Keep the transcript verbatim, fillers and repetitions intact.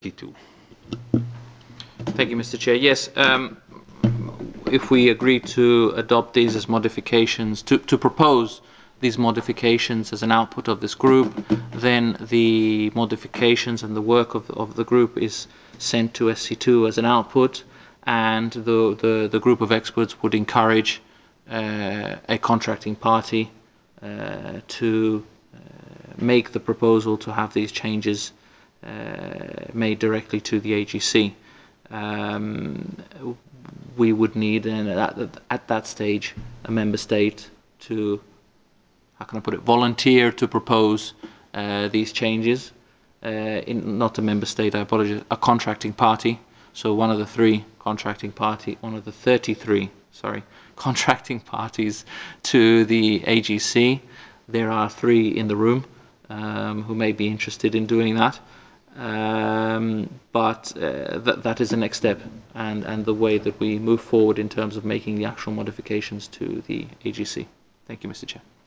Thank you, Mister Chair. Yes, um, if we agree to adopt these as modifications, to, to propose these modifications as an output of this group, then the modifications and the work of, of the group is sent to S C two as an output, and the, the, the group of experts would encourage uh, a contracting party uh, to uh, make the proposal to have these changes uh, made directly to the A G C. Um, we would need, and at, at that stage, a member state to, how can I put it, volunteer to propose uh, these changes. Uh, in, not a member state, I apologize, a contracting party. So one of the three contracting party, one of the thirty-three, sorry, contracting parties to the A G C. There are three in the room um, who may be interested in doing that. Um, but uh, th that is the next step, and, and the way that we move forward in terms of making the actual modifications to the A G C. Thank you, Mister Chair.